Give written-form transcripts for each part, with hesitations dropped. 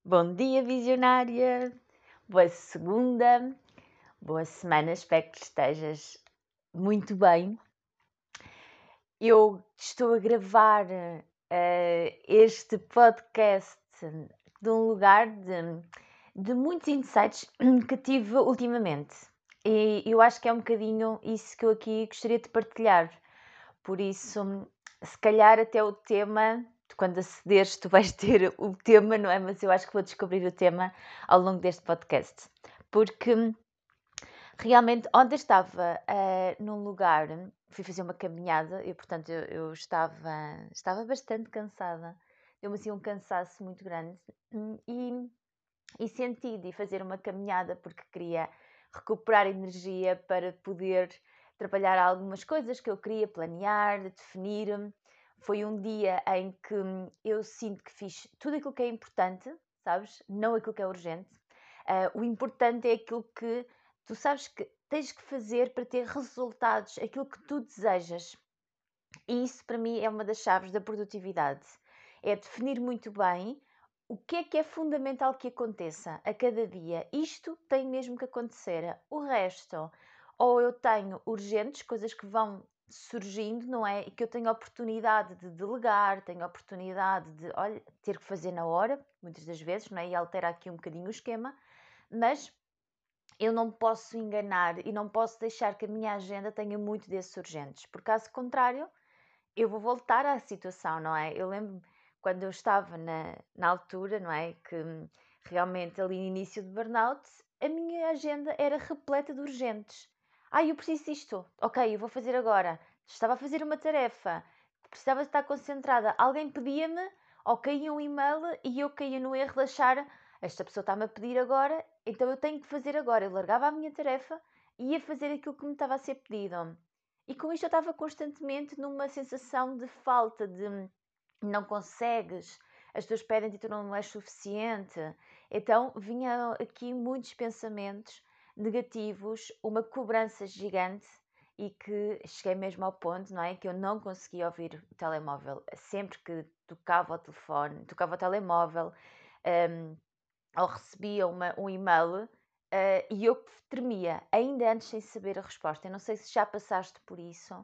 Bom dia, visionária! Boa segunda, boa semana, espero que estejas muito bem. Eu estou a gravar este podcast de um lugar de muitos insights que tive ultimamente. E eu acho que é um bocadinho isso que eu aqui gostaria de partilhar. Por isso, se calhar até o tema, quando acederes, tu vais ter o tema, não é? Mas eu acho que vou descobrir o tema ao longo deste podcast. Porque realmente, ontem estava num lugar, fui fazer uma caminhada e, portanto, eu estava bastante cansada. Deu-me assim um cansaço muito grande e senti de fazer uma caminhada porque queria recuperar energia para poder trabalhar algumas coisas que eu queria planear, definir. Foi um dia em que eu sinto que fiz tudo aquilo que é importante, sabes? Não aquilo que é urgente. O importante é aquilo que tu sabes que tens que fazer para ter resultados, aquilo que tu desejas. E isso para mim é uma das chaves da produtividade. É definir muito bem o que é fundamental que aconteça a cada dia. Isto tem mesmo que acontecer. O resto, ou eu tenho urgentes, coisas que vão surgindo, não é? E que eu tenho oportunidade de delegar, tenho oportunidade de, olha, ter que fazer na hora, muitas das vezes, não é? E altera aqui um bocadinho o esquema, mas eu não posso enganar e não posso deixar que a minha agenda tenha muito desses urgentes, porque caso contrário, eu vou voltar à situação, não é? Eu lembro quando eu estava na altura, não é? Que realmente ali no início de burnout, a minha agenda era repleta de urgentes. Eu preciso disto. Ok, eu vou fazer agora. Estava a fazer uma tarefa, precisava estar concentrada. Alguém pedia-me, ou caía um e-mail e eu caía no erro de achar esta pessoa está-me a pedir agora, então eu tenho que fazer agora. Eu largava a minha tarefa e ia fazer aquilo que me estava a ser pedido. E com isto eu estava constantemente numa sensação de falta, de não consegues, as pessoas pedem-te e tu não és suficiente. Então vinha aqui muitos pensamentos negativos, uma cobrança gigante e que cheguei mesmo ao ponto, não é? Que eu não conseguia ouvir o telemóvel. Sempre que tocava o telefone, tocava o telemóvel, um, ou recebia um e-mail, e eu tremia, ainda antes sem saber a resposta. Eu não sei se já passaste por isso,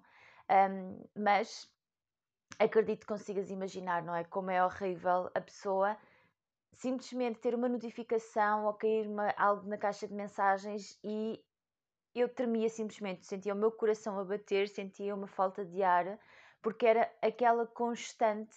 mas acredito que consigas imaginar, não é? Como é horrível a pessoa simplesmente ter uma notificação ou cair algo na caixa de mensagens e eu tremia simplesmente, sentia o meu coração a bater, sentia uma falta de ar, porque era aquela constante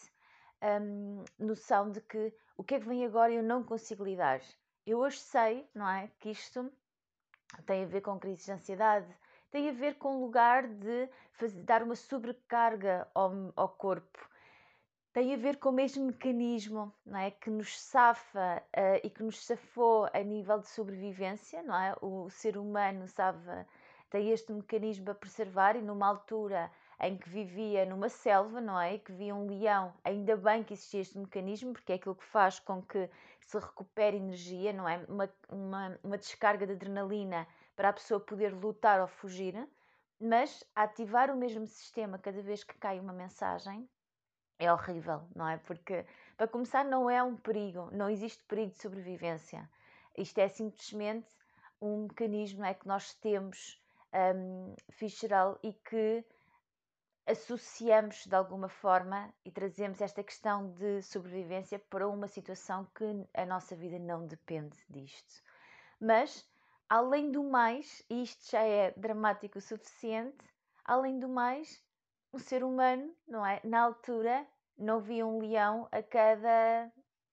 noção de que o que é que vem agora e eu não consigo lidar. Eu hoje sei, não é, que isto tem a ver com crises de ansiedade, tem a ver com o lugar de dar uma sobrecarga ao corpo, tem a ver com o mesmo mecanismo, não é, que nos safa e que nos safou a nível de sobrevivência, não é? O ser humano sabe, tem este mecanismo a preservar e numa altura em que vivia numa selva, não é? E que via um leão, ainda bem que existia este mecanismo, porque é aquilo que faz com que se recupere energia, não é? Uma descarga de adrenalina para a pessoa poder lutar ou fugir, mas ativar o mesmo sistema cada vez que cai uma mensagem é horrível, não é? Porque, para começar, não é um perigo, não existe perigo de sobrevivência. Isto é simplesmente um mecanismo, não é, que nós temos visceral e que associamos de alguma forma e trazemos esta questão de sobrevivência para uma situação que a nossa vida não depende disto. Mas, além do mais, e isto já é dramático o suficiente, além do mais, o ser humano, não é? Na altura, não via um leão a cada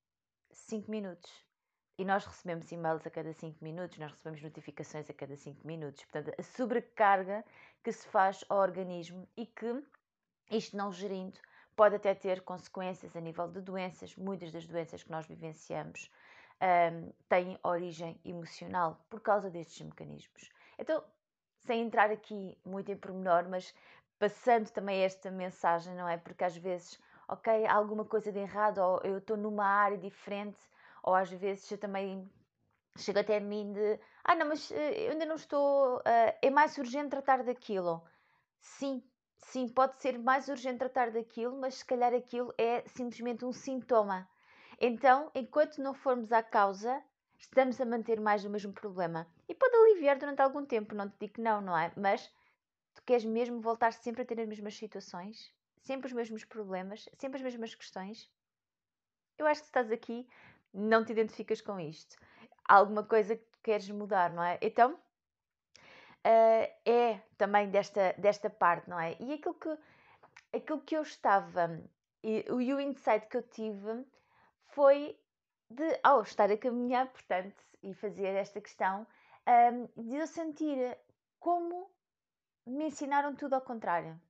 5 minutos. E nós recebemos e-mails a cada 5 minutos, nós recebemos notificações a cada 5 minutos. Portanto, a sobrecarga que se faz ao organismo e que, isto não gerindo, pode até ter consequências a nível de doenças. Muitas das doenças que nós vivenciamos têm origem emocional por causa destes mecanismos. Então, sem entrar aqui muito em pormenor, mas passando também esta mensagem, não é? Porque às vezes, ok, há alguma coisa de errado, ou eu estou numa área diferente, ou às vezes eu também chego até a mim de, não, mas eu ainda não estou, é mais urgente tratar daquilo. Sim, sim, pode ser mais urgente tratar daquilo, mas se calhar aquilo é simplesmente um sintoma. Então, enquanto não formos à causa, estamos a manter mais o mesmo problema. E pode aliviar durante algum tempo, não te digo que não, não é? Mas tu queres mesmo voltar sempre a ter as mesmas situações? Sempre os mesmos problemas? Sempre as mesmas questões? Eu acho que se estás aqui, não te identificas com isto. Há alguma coisa que tu queres mudar, não é? Então, é também desta parte, não é? E aquilo que eu estava, e o insight que eu tive foi de, ao estar a caminhar, portanto, e fazer esta questão, de eu sentir como me ensinaram tudo ao contrário.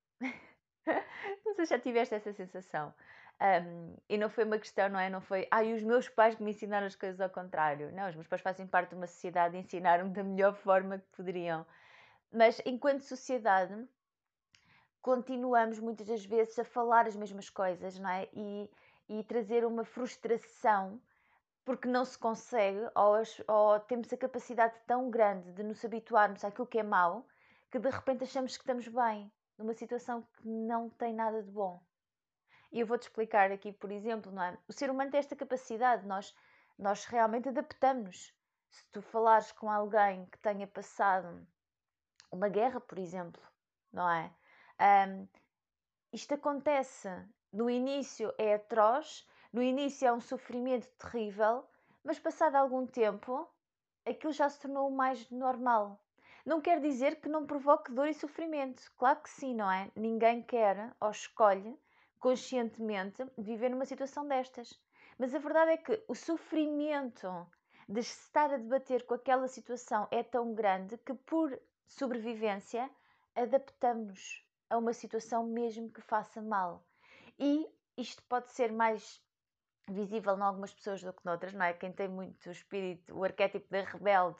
Não sei se já tiveste essa sensação. E não foi uma questão, não é? Não foi, e os meus pais que me ensinaram as coisas ao contrário. Não, os meus pais fazem parte de uma sociedade e ensinaram-me da melhor forma que poderiam. Mas enquanto sociedade, continuamos muitas das vezes a falar as mesmas coisas, não é? E trazer uma frustração porque não se consegue, ou temos a capacidade tão grande de nos habituarmos àquilo que é mau, que de repente achamos que estamos bem, numa situação que não tem nada de bom. E eu vou-te explicar aqui, por exemplo, não é? O ser humano tem esta capacidade, nós realmente adaptamos. Se tu falares com alguém que tenha passado uma guerra, por exemplo, não é? Um, Isto acontece, no início é atroz, no início é um sofrimento terrível, mas passado algum tempo, aquilo já se tornou mais normal. Não quer dizer que não provoque dor e sofrimento. Claro que sim, não é? Ninguém quer ou escolhe conscientemente viver numa situação destas. Mas a verdade é que o sofrimento de se estar a debater com aquela situação é tão grande que, por sobrevivência, adaptamos a uma situação mesmo que faça mal. E isto pode ser mais visível em algumas pessoas do que noutras, não é? Quem tem muito o espírito, o arquétipo da rebelde,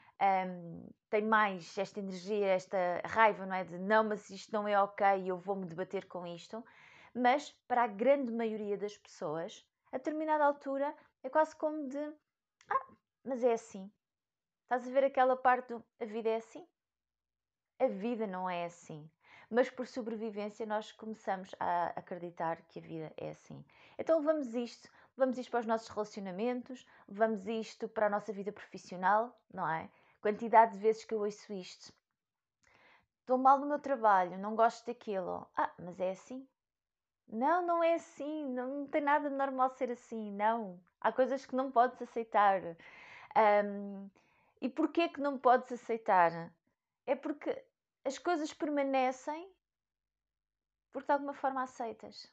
tem mais esta energia, esta raiva, não é? De não, mas isto não é ok, eu vou-me debater com isto. Mas para a grande maioria das pessoas, a determinada altura é quase como de mas é assim. Estás a ver aquela parte do a vida é assim? A vida não é assim. Mas por sobrevivência nós começamos a acreditar que a vida é assim. Então levamos isto para os nossos relacionamentos, levamos isto para a nossa vida profissional, não é? Quantidade de vezes que eu ouço isto. Estou mal no meu trabalho, não gosto daquilo. Mas é assim? Não, não é assim. Não tem nada de normal ser assim. Não. Há coisas que não podes aceitar. E porquê que não podes aceitar? É porque as coisas permanecem porque de alguma forma aceitas.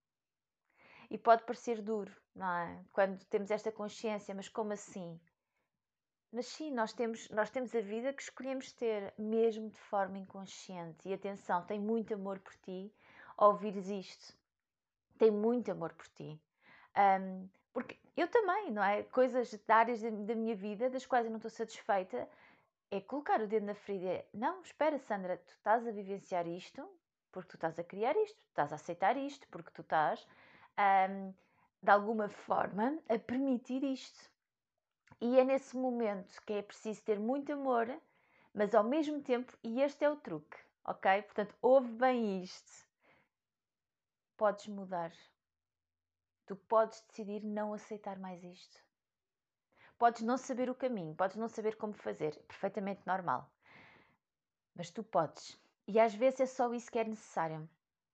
E pode parecer duro, não é? Quando temos esta consciência, mas como assim? Mas sim, nós temos a vida que escolhemos ter, mesmo de forma inconsciente. E atenção, tem muito amor por ti ao ouvires isto. Tem muito amor por ti. Porque eu também, não é? Coisas de áreas da minha vida das quais eu não estou satisfeita, é colocar o dedo na ferida. Não, espera, Sandra, tu estás a vivenciar isto porque tu estás a criar isto, tu estás a aceitar isto porque tu estás, de alguma forma, a permitir isto. E é nesse momento que é preciso ter muito amor, mas ao mesmo tempo, e este é o truque, ok? Portanto, ouve bem isto. Podes mudar. Tu podes decidir não aceitar mais isto. Podes não saber o caminho, podes não saber como fazer, perfeitamente normal. Mas tu podes. E às vezes é só isso que é necessário.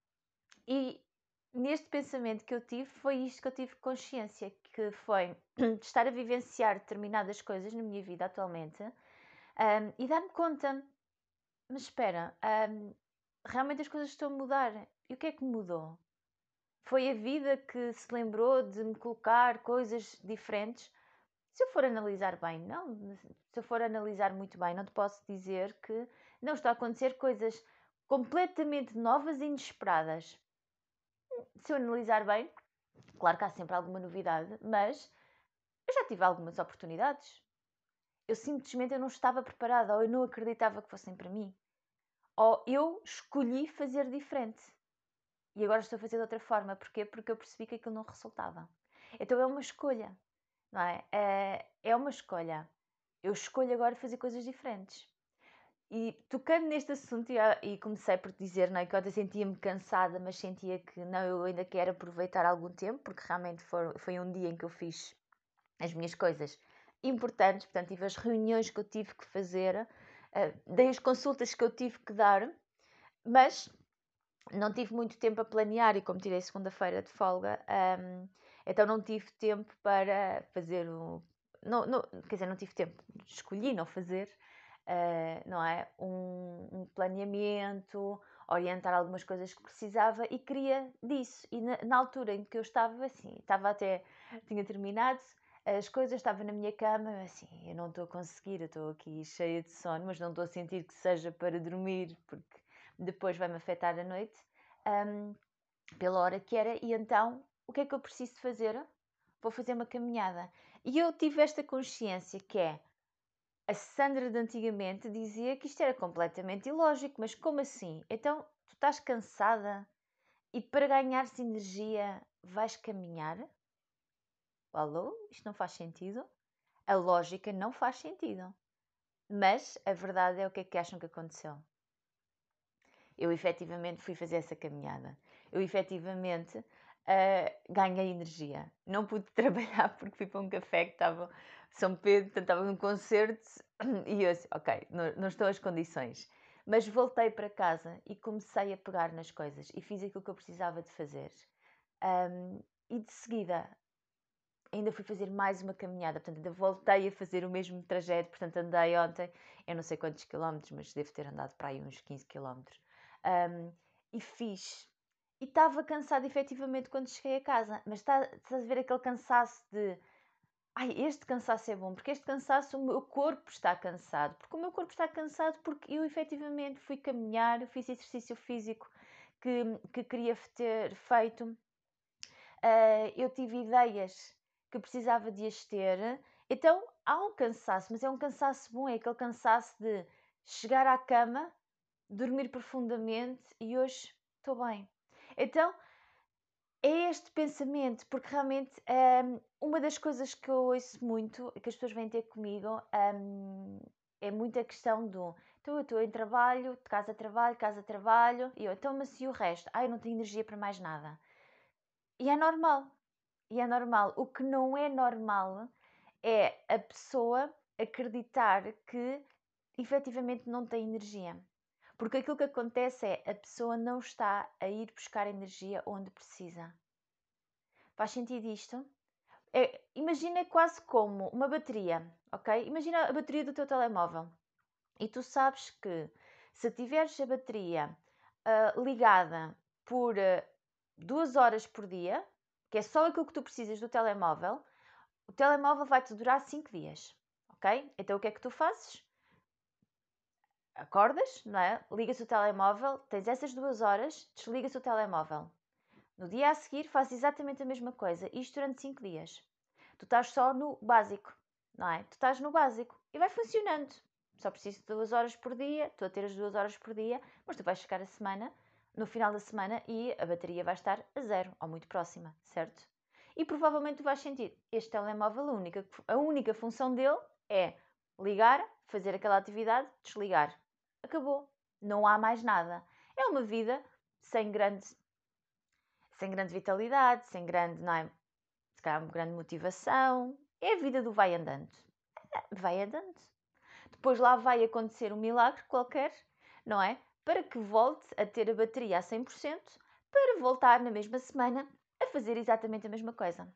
E neste pensamento que eu tive, foi isto que eu tive consciência, que foi estar a vivenciar determinadas coisas na minha vida atualmente, e dar-me conta, mas espera, realmente as coisas estão a mudar. E o que é que mudou? Foi a vida que se lembrou de me colocar coisas diferentes? Se eu for analisar bem, não. Se eu for analisar muito bem, não te posso dizer que não estão a acontecer coisas completamente novas e inesperadas. Se eu analisar bem, claro que há sempre alguma novidade, mas eu já tive algumas oportunidades. Eu simplesmente eu não estava preparada, ou eu não acreditava que fossem para mim. Ou eu escolhi fazer diferente. E agora estou a fazer de outra forma. Porquê? Porque eu percebi que aquilo não resultava. Então é uma escolha, não é? É uma escolha. Eu escolho agora fazer coisas diferentes. E tocando neste assunto, e comecei por dizer, não é, que eu até sentia-me cansada, mas sentia que não, eu ainda quero aproveitar algum tempo, porque realmente foi um dia em que eu fiz as minhas coisas importantes, portanto, tive as reuniões que eu tive que fazer, dei as consultas que eu tive que dar, mas não tive muito tempo a planear e como tirei segunda-feira de folga, então não tive tempo para fazer o... quer dizer, não tive tempo, escolhi não fazer, não é? Um planeamento, orientar algumas coisas que precisava e queria disso. E na altura em que eu estava assim, tinha terminado as coisas, estava na minha cama, assim, eu não estou a conseguir, eu estou aqui cheia de sono, mas não estou a sentir que seja para dormir, porque depois vai-me afetar a noite, pela hora que era, e então, o que é que eu preciso fazer? Vou fazer uma caminhada. E eu tive esta consciência que é, a Sandra de antigamente dizia que isto era completamente ilógico, mas como assim? Então, tu estás cansada e para ganhares energia vais caminhar? Alô? Isto não faz sentido? A lógica não faz sentido. Mas a verdade é o que acham que aconteceu? Eu efetivamente fui fazer essa caminhada. Eu efetivamente ganhei energia. Não pude trabalhar porque fui para um café que estava São Pedro, portanto, estava num concerto e eu disse, ok, não estão as condições. Mas voltei para casa e comecei a pegar nas coisas e fiz aquilo que eu precisava de fazer. E de seguida ainda fui fazer mais uma caminhada, portanto ainda voltei a fazer o mesmo trajeto, portanto andei ontem, eu não sei quantos quilómetros, mas devo ter andado para aí uns 15 quilómetros. E fiz. E estava cansada efetivamente quando cheguei a casa, mas estás a ver aquele cansaço de ai, este cansaço é bom, porque este cansaço, o meu corpo está cansado, porque o meu corpo está cansado porque eu efetivamente fui caminhar, fiz exercício físico que queria ter feito, eu tive ideias que precisava de as ter, então há um cansaço, mas é um cansaço bom, é aquele cansaço de chegar à cama, dormir profundamente e hoje estou bem. Então é este pensamento, porque realmente uma das coisas que eu ouço muito, que as pessoas vêm ter comigo, é muito a questão do então eu estou em trabalho, de casa a trabalho, e eu, então mas e o resto? Eu não tenho energia para mais nada. E é normal, e é normal. O que não é normal é a pessoa acreditar que efetivamente não tem energia. Porque aquilo que acontece é a pessoa não está a ir buscar energia onde precisa. Faz sentido isto? Imagina quase como uma bateria, ok? Imagina a bateria do teu telemóvel. E tu sabes que se tiveres a bateria ligada por 2 horas por dia, que é só aquilo que tu precisas do telemóvel, o telemóvel vai-te durar 5 dias, ok? Então o que é que tu fazes? Acordas, não é? Ligas o telemóvel, tens essas 2 horas, desligas o telemóvel. No dia a seguir fazes exatamente a mesma coisa, isto durante 5 dias. Tu estás só no básico, não é? Tu estás no básico e vai funcionando. Só preciso de 2 horas por dia, estou a ter as 2 horas por dia, mas tu vais chegar a semana, no final da semana, e a bateria vai estar a zero, ou muito próxima, certo? E provavelmente tu vais sentir, este telemóvel, a única função dele é ligar, fazer aquela atividade, desligar. Acabou. Não há mais nada. É uma vida sem grande vitalidade, sem grande, não é? Se calhar uma grande motivação. É a vida do vai andando. Vai andando. Depois lá vai acontecer um milagre qualquer, não é? Para que volte a ter a bateria a 100%, para voltar na mesma semana a fazer exatamente a mesma coisa.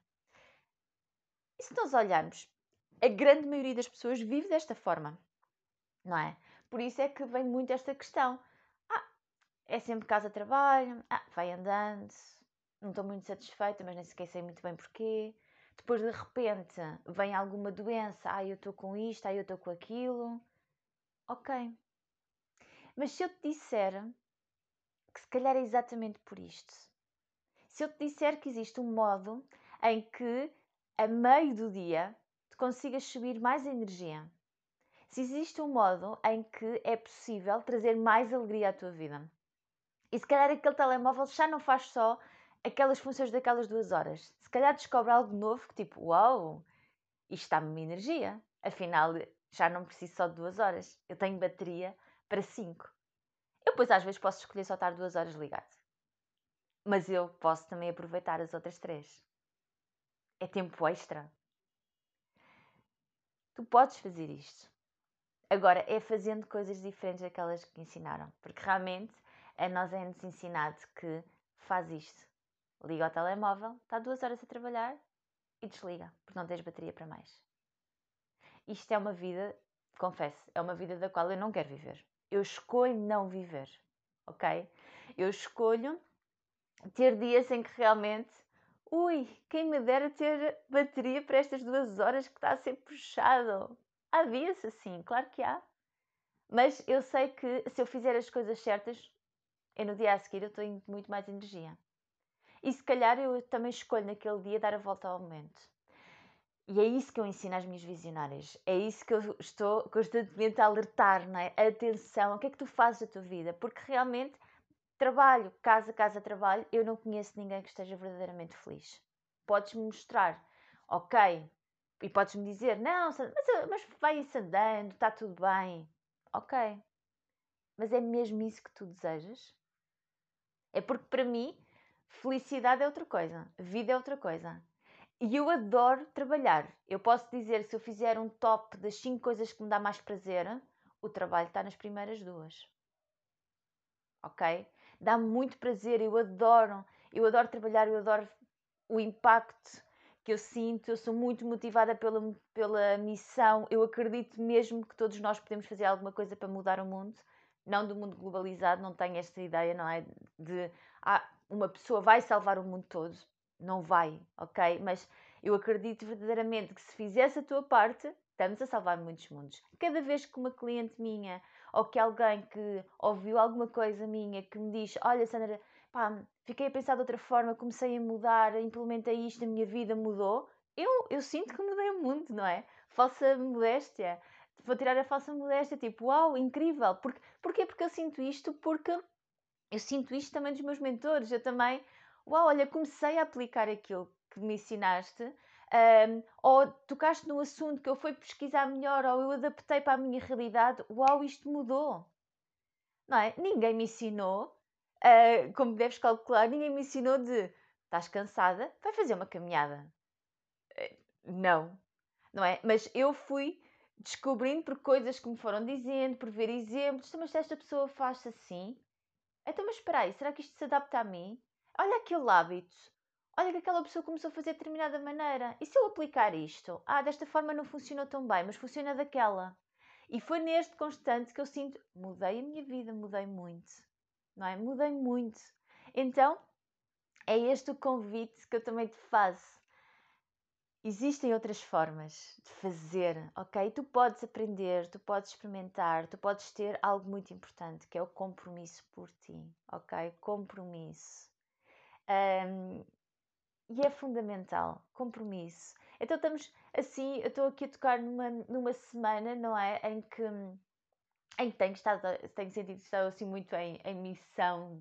E se nós olharmos, a grande maioria das pessoas vive desta forma, não é? Por isso é que vem muito esta questão. É sempre casa-trabalho, vai andando, não estou muito satisfeita, mas nem sequer sei muito bem porquê. Depois de repente vem alguma doença, eu estou com isto, eu estou com aquilo. Ok. Mas se eu te disser que se calhar é exatamente por isto, se eu te disser que existe um modo em que a meio do dia tu consigas subir mais energia, se existe um modo em que é possível trazer mais alegria à tua vida, e se calhar aquele telemóvel já não faz só aquelas funções daquelas 2 horas. Se calhar descobre algo novo que tipo, uau, isto dá-me energia. Afinal, já não preciso só de 2 horas. Eu tenho bateria para 5. Eu depois às vezes posso escolher só estar 2 horas ligado. Mas eu posso também aproveitar as outras 3. É tempo extra. Tu podes fazer isto. Agora, é fazendo coisas diferentes daquelas que ensinaram. Porque realmente a nós é-nos ensinado que faz isto. Liga ao telemóvel, está 2 horas a trabalhar e desliga, porque não tens bateria para mais. Isto é uma vida, confesso, é uma vida da qual eu não quero viver. Eu escolho não viver, ok? Eu escolho ter dias em que realmente, quem me dera ter bateria para estas 2 horas que está a ser puxado. Há dias assim, claro que há. Mas eu sei que se eu fizer as coisas certas, no dia a seguir eu tenho muito mais energia. E se calhar eu também escolho naquele dia dar a volta ao momento. E é isso que eu ensino às minhas visionárias. É isso que eu estou constantemente a alertar, não é? Atenção, o que é que tu fazes da tua vida? Porque realmente, trabalho, casa, trabalho, eu não conheço ninguém que esteja verdadeiramente feliz. Podes-me mostrar, ok, e podes-me dizer, não, mas vai isso andando, está tudo bem. Ok, mas é mesmo isso que tu desejas? É porque para mim, felicidade é outra coisa, vida é outra coisa. E eu adoro trabalhar. Eu posso dizer, se eu fizer um top das 5 coisas que me dá mais prazer, o trabalho está nas primeiras 2. Ok? Dá-me muito prazer, eu adoro trabalhar, eu adoro o impacto que eu sinto, eu sou muito motivada pela missão, eu acredito mesmo que todos nós podemos fazer alguma coisa para mudar o mundo, não do mundo globalizado, não tenho esta ideia, não é? De uma pessoa vai salvar o mundo todo, não vai, ok? Mas eu acredito verdadeiramente que se fizesse a tua parte, estamos a salvar muitos mundos. Cada vez que uma cliente minha ou que alguém que ouviu alguma coisa minha que me diz, olha Sandra, pá, fiquei a pensar de outra forma, comecei a mudar, implementei isto, a minha vida mudou, eu sinto que mudei o mundo, não é? Falsa modéstia. Vou tirar a falsa modéstia, tipo, uau, incrível. Porquê? Porque eu sinto isto, porque eu sinto isto também dos meus mentores. Eu também, uau, olha, comecei a aplicar aquilo que me ensinaste, ou tocaste no assunto que eu fui pesquisar melhor, ou eu adaptei para a minha realidade, uau, isto mudou. Não é? Ninguém me ensinou, como deves calcular, ninguém me ensinou de estás cansada, vai fazer uma caminhada. Não, não é? Mas eu fui descobrindo por coisas que me foram dizendo, por ver exemplos. Então, mas se esta pessoa faz assim, então, mas espera aí, será que isto se adapta a mim? Olha aquele hábito. Olha que aquela pessoa começou a fazer de determinada maneira. E se eu aplicar isto? Desta forma não funcionou tão bem, mas funciona daquela. E foi neste constante que eu sinto, mudei a minha vida, mudei muito. Não é? Mudei muito. Então, é este o convite que eu também te faço. Existem outras formas de fazer, ok? Tu podes aprender, tu podes experimentar, tu podes ter algo muito importante que é o compromisso por ti, ok? Compromisso. E é fundamental, compromisso. Então estamos assim, eu estou aqui a tocar numa semana, não é? Em que tenho sentido que estou assim muito em missão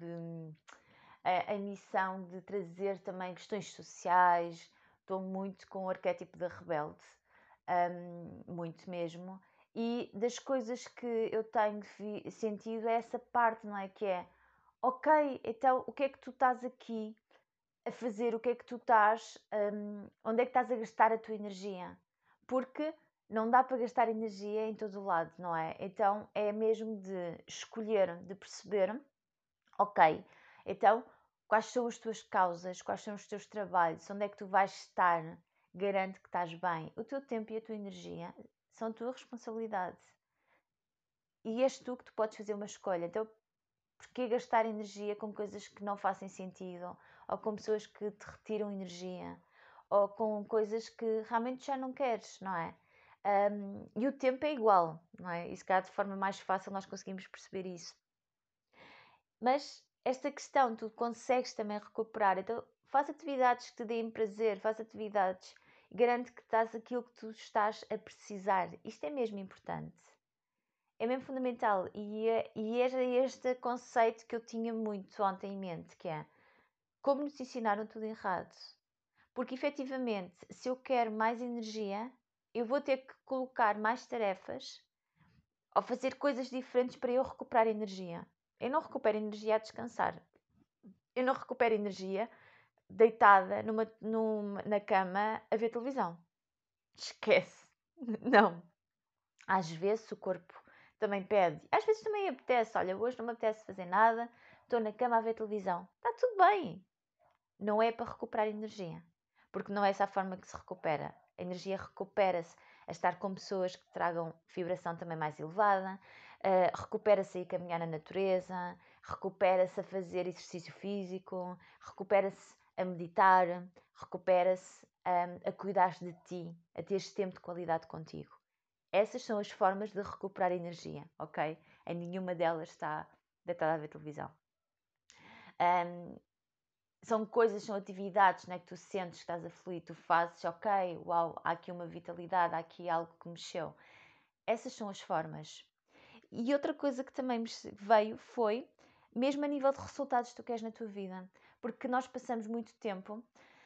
de trazer também questões sociais. Estou muito com o arquétipo da rebelde, muito mesmo. E das coisas que eu tenho sentido é essa parte, não é? Que é, ok, então o que é que tu estás aqui a fazer? O que é que tu estás, onde é que estás a gastar a tua energia? Porque não dá para gastar energia em todo o lado, não é? Então é mesmo de escolher, de perceber, ok, então quais são as tuas causas, quais são os teus trabalhos, onde é que tu vais estar, garante que estás bem. O teu tempo e a tua energia são a tua responsabilidade. E és tu que tu podes fazer uma escolha. Então, porquê gastar energia com coisas que não fazem sentido? Ou com pessoas que te retiram energia? Ou com coisas que realmente já não queres, não é? E o tempo é igual, não é? E se calhar de forma mais fácil nós conseguimos perceber isso. Mas esta questão, tu consegues também recuperar. Então, faz atividades que te deem prazer, faz atividades. Garante que estás aquilo que tu estás a precisar. Isto é mesmo importante. É mesmo fundamental. E era este conceito que eu tinha muito ontem em mente, que é como nos ensinaram tudo errado. Porque efetivamente, se eu quero mais energia, eu vou ter que colocar mais tarefas ou fazer coisas diferentes para eu recuperar energia. Eu não recupero energia a descansar. Eu não recupero energia deitada na cama a ver televisão. Esquece. Não. Às vezes o corpo também pede. Às vezes também apetece. Olha, hoje não me apetece fazer nada. Estou na cama a ver televisão. Está tudo bem. Não é para recuperar energia. Porque não é essa a forma que se recupera. A energia recupera-se a estar com pessoas que tragam vibração também mais elevada. Recupera-se a ir caminhar na natureza. Recupera-se a fazer exercício físico. Recupera-se a meditar. Recupera-se a cuidar de ti. A teres tempo de qualidade contigo. Essas são as formas de recuperar energia, ok? Em nenhuma delas está deitada a ver televisão. São coisas, são atividades, né, que tu sentes que estás a fluir, tu fazes, ok, uau, há aqui uma vitalidade, há aqui algo que mexeu. Essas são as formas. E outra coisa que também me veio foi, mesmo a nível de resultados que tu queres na tua vida, porque nós passamos muito tempo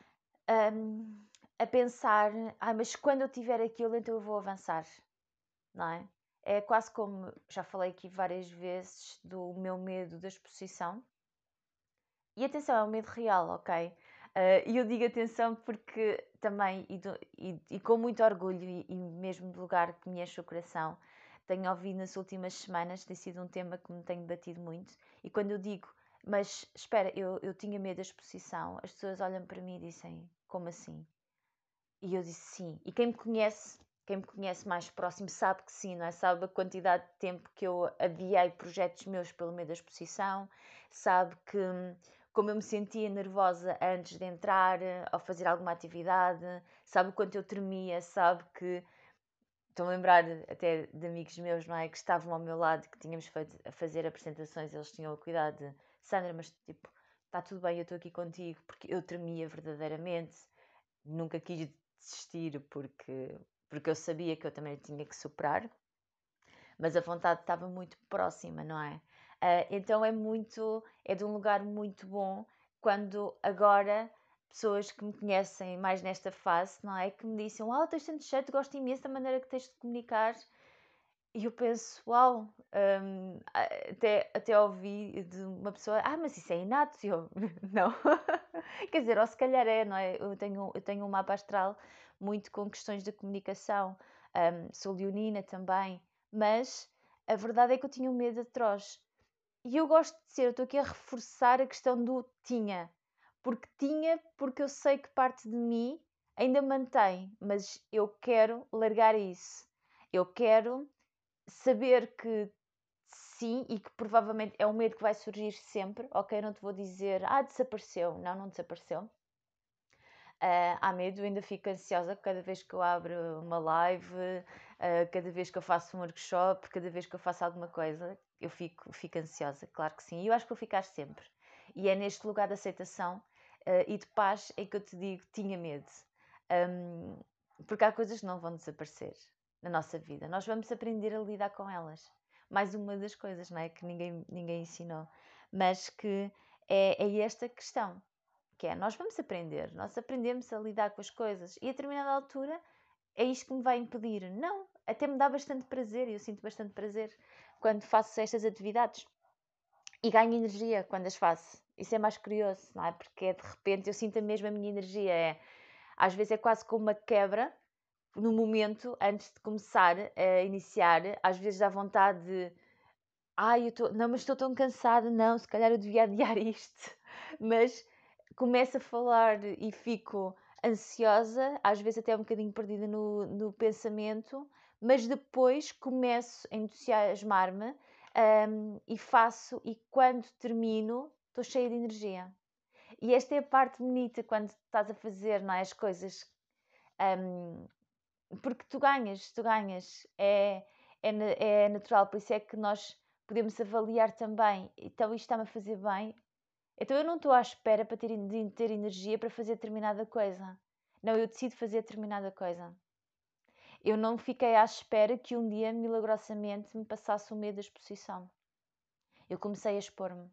a pensar, mas quando eu tiver aquilo, então eu vou avançar, não é? É quase como, já falei aqui várias vezes, do meu medo da exposição. E atenção, é um medo real, ok? E eu digo atenção porque também, e com muito orgulho, e mesmo de lugar que me enche o coração, tenho ouvido nas últimas semanas, tem sido um tema que me tem batido muito. E quando eu digo, mas espera, eu tinha medo da exposição, as pessoas olham para mim e dizem, como assim? E eu disse sim. E quem me conhece mais próximo sabe que sim, não é? Sabe a quantidade de tempo que eu adiei projetos meus pelo meio da exposição, sabe que como eu me sentia nervosa antes de entrar, ao fazer alguma atividade, sabe o quanto eu tremia, sabe que estou a lembrar até de amigos meus, não é? Que estavam ao meu lado, que tínhamos a fazer apresentações, eles tinham o cuidado de Sandra, mas tipo, está tudo bem, eu estou aqui contigo, porque eu tremia verdadeiramente, nunca quis desistir porque eu sabia que eu também tinha que superar, mas a vontade estava muito próxima, não é? Então é de um lugar muito bom quando agora pessoas que me conhecem mais nesta fase, não é? Que me dizem, uau, tens tanto jeito, gosto imenso da maneira que tens de comunicar. E eu penso, uau, até ouvi de uma pessoa, mas isso é inato. E eu, não. Quer dizer, ou se calhar é, não é? Eu tenho um mapa astral muito com questões de comunicação. Sou leonina também, mas a verdade é que eu tinha um medo atroz. E eu gosto de ser, eu estou aqui a reforçar a questão do tinha. Porque eu sei que parte de mim ainda mantém, mas eu quero largar isso. Eu quero saber que sim e que provavelmente é um medo que vai surgir sempre, ok? Não te vou dizer, desapareceu. Não, não desapareceu. Há medo, eu ainda fico ansiosa cada vez que eu abro uma live, cada vez que eu faço um workshop, cada vez que eu faço alguma coisa, eu fico ansiosa, claro que sim. E eu acho que vou ficar sempre. E é neste lugar de aceitação e de paz é que eu te digo, tinha medo. Porque há coisas que não vão desaparecer na nossa vida. Nós vamos aprender a lidar com elas. Mais uma das coisas, não é? Que ninguém ensinou. Mas que é esta questão que é, nós vamos aprender, nós aprendemos a lidar com as coisas e a determinada altura é isto que me vai impedir. Não, até me dá bastante prazer e eu sinto bastante prazer quando faço estas atividades e ganho energia quando as faço. Isso é mais curioso, não é? Porque de repente eu sinto mesmo a minha energia. Às vezes é quase como uma quebra no momento antes de começar a iniciar. Às vezes dá vontade de não, mas estou tão cansada, não, se calhar eu devia adiar isto. Mas começo a falar e fico ansiosa, às vezes até um bocadinho perdida no pensamento, mas depois começo a entusiasmar-me e faço, e quando termino, estou cheia de energia. E esta é a parte bonita quando estás a fazer, não é, as coisas, porque tu ganhas, é natural, por isso é que nós podemos avaliar também, então isto está-me a fazer bem, então eu não estou à espera para ter energia para fazer determinada coisa. Não, eu decido fazer determinada coisa. Eu não fiquei à espera que um dia, milagrosamente, me passasse o medo da exposição. Eu comecei a expor-me.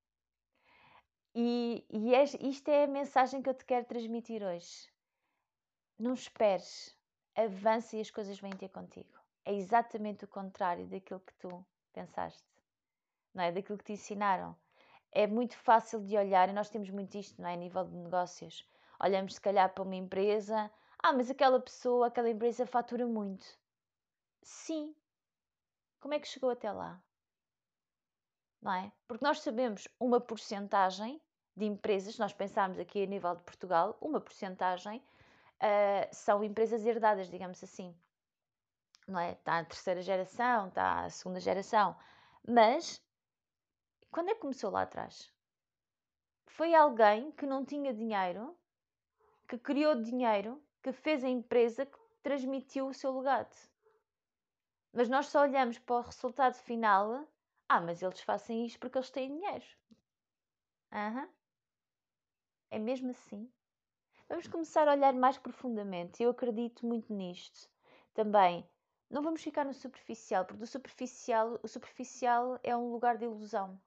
Isto é a mensagem que eu te quero transmitir hoje. Não esperes. Avança e as coisas vêm ter contigo. é exatamente o contrário daquilo que tu pensaste, não é? Daquilo que te ensinaram. É muito fácil de olhar, e nós temos muito isto, não é? A nível de negócios. Olhamos se calhar para uma empresa, mas aquela pessoa, aquela empresa fatura muito. Sim. Como é que chegou até lá? Não é? Porque nós sabemos uma porcentagem de empresas, nós pensamos aqui a nível de Portugal, uma porcentagem são empresas herdadas, digamos assim. Não é? Está a terceira geração, está a segunda geração. Mas, quando é que começou lá atrás? Foi alguém que não tinha dinheiro, que criou dinheiro, que fez a empresa, que transmitiu o seu legado. Mas nós só olhamos para o resultado final. Mas eles fazem isto porque eles têm dinheiro. É mesmo assim? Vamos começar a olhar mais profundamente. Eu acredito muito nisto. Também, não vamos ficar no superficial, porque o superficial é um lugar de ilusão.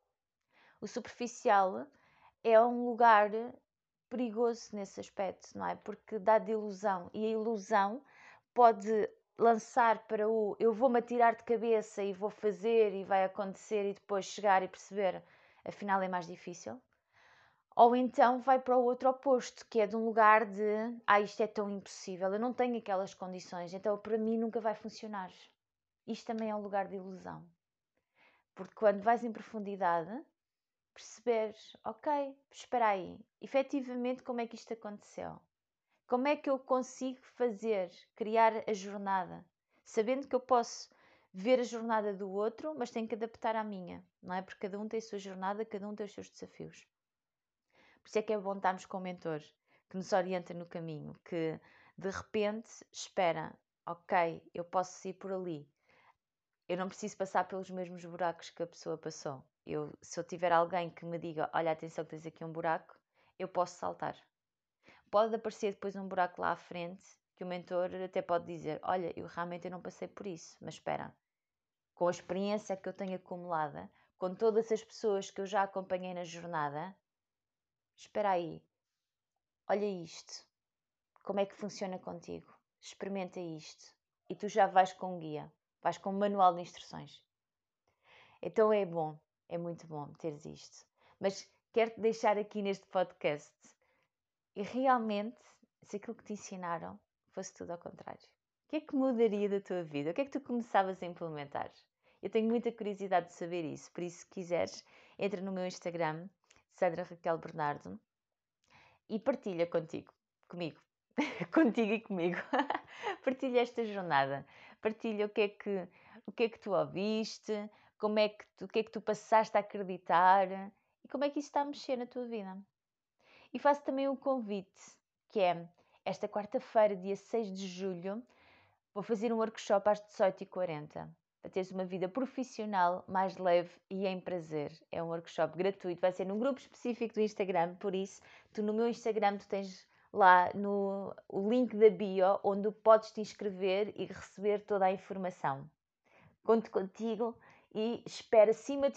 O superficial é um lugar perigoso nesse aspecto, não é? Porque dá de ilusão. E a ilusão pode lançar para o eu vou-me atirar de cabeça e vou fazer e vai acontecer e depois chegar e perceber, afinal é mais difícil. Ou então vai para o outro oposto, que é de um lugar de isto é tão impossível, eu não tenho aquelas condições, então para mim nunca vai funcionar. Isto também é um lugar de ilusão. Porque quando vais em profundidade, perceberes, ok, espera aí, efetivamente como é que isto aconteceu? Como é que eu consigo fazer, criar a jornada? Sabendo que eu posso ver a jornada do outro, mas tenho que adaptar à minha, não é? Porque cada um tem a sua jornada, cada um tem os seus desafios. Por isso é que é bom estarmos com um mentor que nos orienta no caminho, que de repente espera, ok, eu posso ir por ali. Eu não preciso passar pelos mesmos buracos que a pessoa passou. Se eu tiver alguém que me diga, olha, atenção que tens aqui um buraco, eu posso saltar. Pode aparecer depois um buraco lá à frente, que o mentor até pode dizer, olha, eu realmente não passei por isso, mas espera, com a experiência que eu tenho acumulada, com todas as pessoas que eu já acompanhei na jornada, espera aí, olha isto, como é que funciona contigo? Experimenta isto. E tu já vais com um guia, vais com um manual de instruções. Então é bom, é muito bom teres isto. Mas quero-te deixar aqui neste podcast e realmente, se aquilo que te ensinaram fosse tudo ao contrário, o que é que mudaria da tua vida? O que é que tu começavas a implementar? Eu tenho muita curiosidade de saber isso, por isso, se quiseres, entra no meu Instagram, Sandra Raquel Bernardo, e partilha comigo, contigo e comigo. Partilha esta jornada. Partilha o que é que tu ouviste, o que é que tu passaste a acreditar e como é que isso está a mexer na tua vida. E faço também um convite, que é esta quarta-feira, dia 6 de julho, vou fazer um workshop às 18h40 para teres uma vida profissional mais leve e em prazer. É um workshop gratuito, vai ser num grupo específico do Instagram, por isso, tu no meu Instagram tu tens lá o link da bio, onde podes te inscrever e receber toda a informação. Conto contigo e espero acima de